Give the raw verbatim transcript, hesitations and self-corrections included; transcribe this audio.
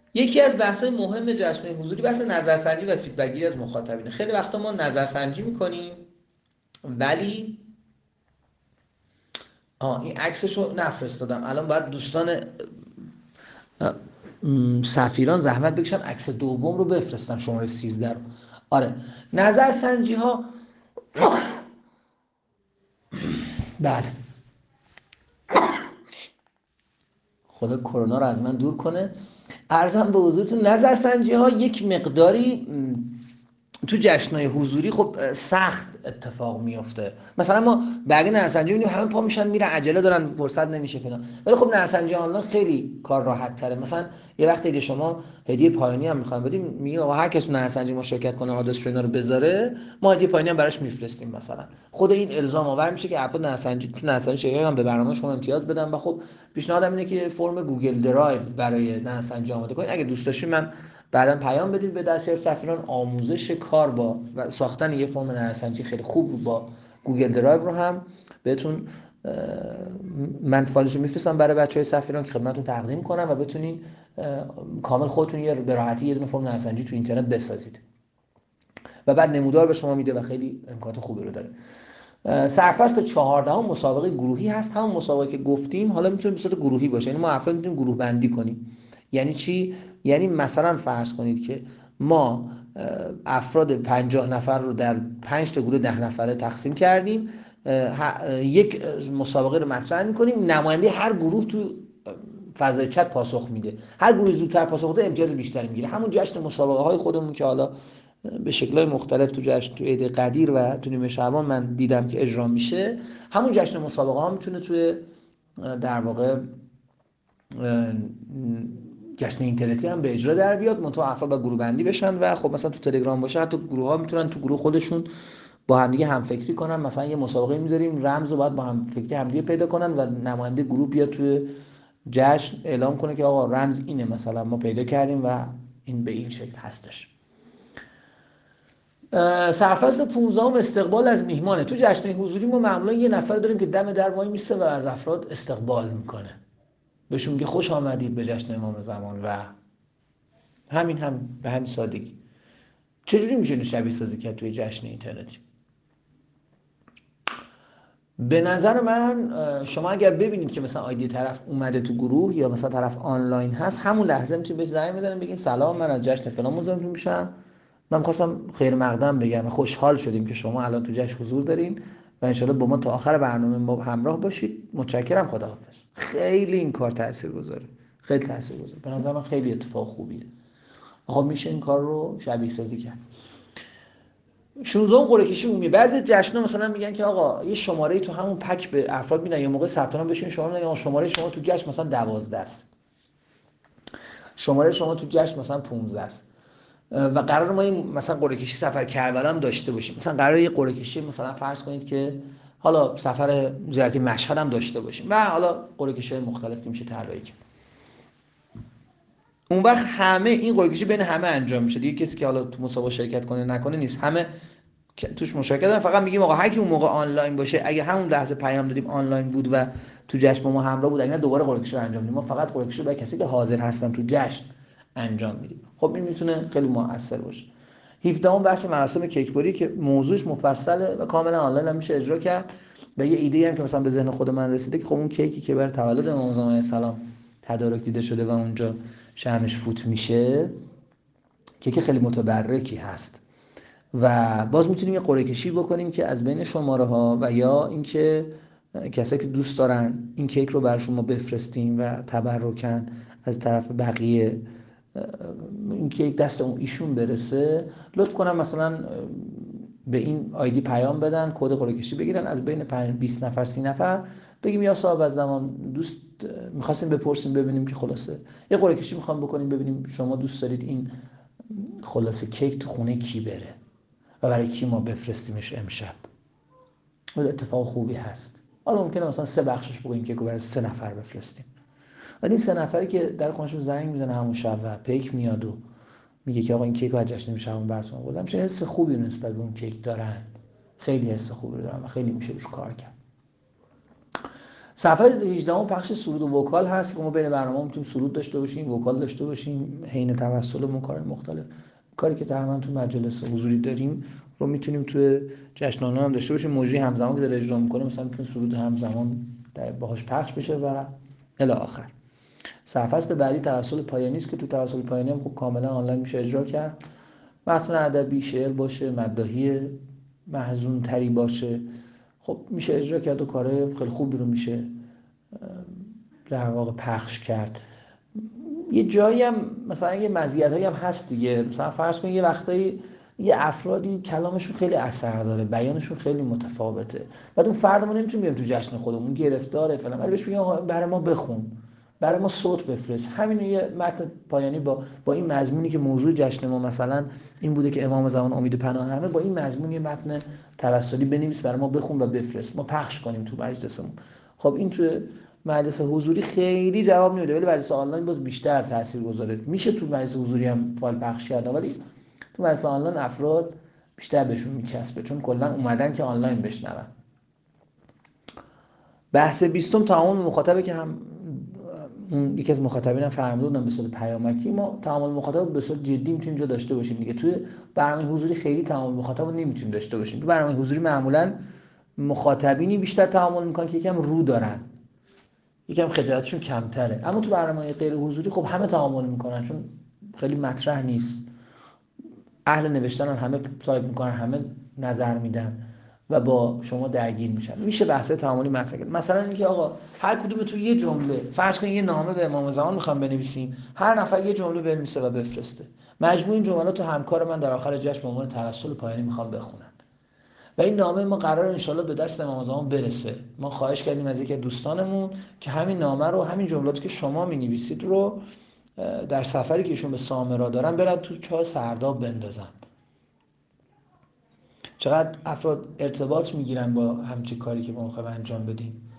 یکی از بحث‌های مهم جشن‌های حضوری بحث نظرسنجی و فیدبک گیری از مخاطبینه. خیلی وقتا ما نظرسنجی می‌کنیم ولی آه این عکسشو نفرستادم. الان باید دوستان سفیران زحمت بکشن عکس دوم رو بفرستن، شماره سیزده رو. آره، نظرسنجی ها. بله، خدا کرونا رو از من دور کنه. عرضم به حضورتون نظرسنجی ها یک مقداری تو جشن‌های حضوری خب سخت اتفاق میفته. مثلا ما برای نظرسنجی می‌بینیم همه پا میشن میرن، عجله دارن، فرصت نمیشه فلان. ولی خب نظرسنجی آنلاین خیلی کار راحت تره. مثلا یه وقتی که شما هدیه پایانی هم می‌خواید بدیم، میگه آقا هر کس تو نظرسنجی ما شرکت کنه آدرس رو اینا رو بذاره، ما هدیه پایانی هم براش میفرستیم. مثلا خود این الزام آور میشه که افراد نظرسنجی تو نظرسنجی شرکت هم به برنامه شما امتیاز بدن. و خب پیشنهادم اینه که فرم گوگل درایو برای نظرسنجی آماده کنید. اگه دوست داشتین من بعدا پیام بدید به دستیار سفیران. آموزش کار با و ساختن یه فرم نظرسنجی خیلی خوب با گوگل درایو رو هم بهتون من فایلش رو میفرستم برای بچهای سفیران که خدمتتون تقدیم کنم و بتونین کامل خودتون یه به راحتی یه دونه فرم نظرسنجی تو اینترنت بسازید و بعد نمودار به شما میده و خیلی امکانات خوبی رو داره. سرفصل چهاردهم مسابقه گروهی هست. همون مسابقه که گفتیم حالا میتونه به صورت گروهی باشه، یعنی ما افراد میتونیم گروه بندی کنیم. یعنی چی؟ یعنی مثلا فرض کنید که ما افراد پنجاه نفر رو در پنج تا گروه ده نفره تقسیم کردیم، یک مسابقه رو مطرح میکنیم، نماینده هر گروه تو فضای چت پاسخ میده. هر گروه زودتر پاسخ بده امتیاز بیشتری میگیره. همون جشن مسابقه های خودمون که حالا به شکل‌های مختلف تو جشن تو عید قدیر و تو نیمه شعبان من دیدم که اجرا میشه، همون جشن مسابقه ها میتونه توی در واقع جشن اینترنتی هم به اجرا در بیاد. منتها افراد با گروه بندی بشن و خب مثلا تو تلگرام باشه، حتی گروه ها میتونن تو گروه خودشون با همدیگه همفکری کنن. مثلا یه مسابقه میذاریم، رمز رو باید با همفکری همدیگه پیدا کنن و نماینده گروه بیاد توی جشن اعلام کنه که آقا رمز اینه، مثلا ما پیدا کردیم و این به این شکل هستش. سرفصل پانزدهم استقبال از میهمانه. تو جشن حضوری ما معمولا یه نفر داریم که دم در وای میسته و از افراد استقبال میکنه، بهشون میگه خوش آمدید به جشن امام زمان و همین، هم به همین سادگی. چجوری میشه شبیه سازی کرد توی جشن اینترنتی؟ به نظر من شما اگر ببینید که مثلا آیدی طرف اومده تو گروه یا مثلا طرف آنلاین هست، همون لحظه میتونید بهش زنگ بزنید بگین سلام، من از جشن فلان مزاحمتون میشم، من می‌خواستم خیر مقدم بگم و خوشحال شدیم که شما الان تو جشن حضور دارین و انشالله با ما تا آخر برنامه ما همراه باشید. متشکرم، خداحافظ. خیلی این کار تاثیرگذاره، خیلی تاثیرگذاره. به نظر من خیلی اتفاق خوبیه. خب میشه این کار رو شبیه سازی کرد. شانزدهم قرعه کشی عمومی. بعضی جشن‌ها مثلا میگن که آقا یه شماره تو همون پک به افراد میدن، یا موقع ثبت نام بشین شما میگن شماره شما تو جشن مثلا دوازده است، شماره شما تو جشن مثلا پانزده است و قرار ما این مثلا قرعه کشی سفر کربلا هم داشته باشیم. مثلا قرار یه قرعه کشی مثلا فرض کنید که حالا سفر زیارت مشهد هم داشته باشیم و حالا قرعه کشی‌های مختلف که میشه طراحی کرد. اون وقت همه این قرعه کشی بین همه انجام میشه دیگه، کسی که حالا تو مسابقه شرکت کنه نکنه نیست، همه توش مشارکت دارن. فقط میگیم آقا هر کی اون موقع آنلاین باشه، اگه همون لحظه پیام دادیم آنلاین بود و تو جشن ما همراه بود، اگه نه دوباره قرعه کشی رو انجام میدیم. ما فقط قرعه کشی رو برای کسی که حاضر هستن تو جشن انجام میدیم. خب این میتونه خیلی موثر باشه. هفدهم بحث مراسم کیکبری که موضوعش مفصله و کاملا آنلاین هم میشه اجرا کرد. و یه ایده هم که مثلا به ذهن خود من رسیده که خب اون کیکی که برای تولد امام زمان علیه السلام تدارک دیده شده و اونجا شرمش فوت میشه، کیک خیلی متبرکی هست و باز میتونیم یه قرعه کشی بکنیم که از بین شماره ها و یا اینکه کسایی که دوست دارن این کیک رو برای شما بفرستیم و تبرکن از طرف بقیه این کیک دست اون ایشون برسه، لطف کنم مثلا به این آیدی پیام بدن، کد قرعه کشی بگیرن از بین بیست نفر سی نفر، بگیم یا صاحب از زمان دوست می‌خواستیم بپرسیم ببینیم که خلاصه یه قرعه کشی می‌خوام بکنیم ببینیم شما دوست دارید این خلاصه کیک تو خونه کی بره و برای کی ما بفرستیمش امشب. اتفاق خوبی هست. حالا ممکنه مثلا سه بخشش بگیم که برای سه نفر بفرستیم، ولی این سه نفری که در خونه‌شون زنگ میزنه همون شب و پیک میاد و میگه که آقا این کیک رو از جشن میشم براتون آوردم، چه حس خوبی نسبت به اون کیک دارن، خیلی حس خوبی دارن و خیلی میشه روش کار کرد. صفحه هجدهم پخش سرود و وکال هست که ما بین برنامه میتونیم سرود داشته باشیم، وکال داشته باشیم، حین توسل و مکارم مختلف. کاری که تقریبا تو مجالس حضوری داریم رو میتونیم توی جشنواره هم داشته باشیم. مجری همزمان که داره اجرا میکنه مثلا میتونه سرود همزمان در باهاش پخش بشه و الی آخر. سرفصل بعدی توسل پایانی است که تو توسل پایانی هم خب کاملا آنلاین میشه اجرا کرد. متن ادبی، شعر باشه، مداحی محزون تری باشه، خب میشه اجرا کرد و کارهای خیلی خوبی رو میشه در واقع پخش کرد. یه جایی هم مثلا یه مزیتایی هم هست دیگه، مثلا فرض کن یه وقتایی یه افرادی کلامشون خیلی اثر داره، بیانشون خیلی متفاوته، بعد اون فرد ما نمیتونیم بگیم تو جشن خودمون گرفتاره فلان، ولی بهش بگیم برای ما بخون، برای ما صوت بفرست. همین یه متن پایانی با با این مضمونی که موضوع جشن ما مثلا این بوده که امام زمان امید پناه همه، با این مضمون یه متن توسلی بنویس برای ما بخون و بفرست، ما پخش کنیم تو مجلسمون. خب این تو مجلس حضوری خیلی جواب نمیده، ولی مجلس آنلاین باز بیشتر تاثیرگذاره. میشه تو مجلس حضوری هم فایل پخش کرد، ولی تو مجلس آنلاین افراد بیشتر بهشون میچسبه چون کلا اومدن که آنلاین بشنون. بحث بیستم تعامل مخاطبه که هم اون یکی از مخاطبینم فرمودن به صورت پیامکی، ما تعامل مخاطب به صورت جدی میتونیم اینجا داشته باشیم دیگه. توی برنامه حضوری خیلی تعامل مخاطب رو نمیتونیم داشته باشیم. تو برنامه حضوری معمولا مخاطبینی بیشتر تعامل میکنن که یکم رو دارن، یکم خجالتشون کمتره. اما تو برنامه غیر حضوری خب همه تعامل میکنن چون خیلی مطرح نیست، اهل نوشتن همه تایپ میکنن، همه نظر میدن و با شما درگیر میشن. میشه بحث تعاملی مطرح کرد. مثلا اینکه آقا هر کدوم تو یه جمله، فرض کن یه نامه به امام زمان میخوام بنویسیم، هر نفر یه جمله بنویسه و بفرسته، مجموع این جملات تو همکار من در آخر جشن به عنوان توسل پایانی میخوام بخونن و این نامه ما قرار انشالله به دست امام زمان برسه. ما خواهش کردیم از یکی از دوستانمون که همین نامه رو، همین جملاتی که شما مینویسید رو در سفری که ایشون به سامرا دارن برن تو چاه سرداب بندازن. چقدر افراد ارتباط میگیرن با همچین کاری که ما میخوایم انجام بدیم.